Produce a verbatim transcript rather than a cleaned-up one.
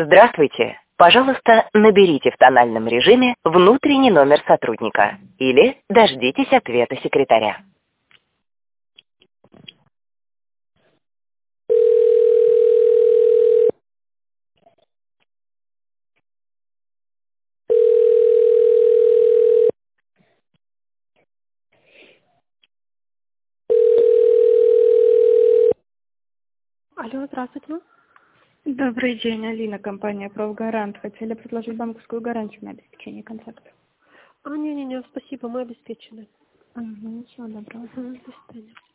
Здравствуйте. Пожалуйста, наберите в тональном режиме внутренний номер сотрудника или дождитесь ответа секретаря. Алло, здравствуйте. Добрый день, Алина, компания «Профгарант». Хотели предложить банковскую гарантию на обеспечение контакта. А, не-не-не, спасибо, мы обеспечены. Угу, всего доброго. Угу, до свидания.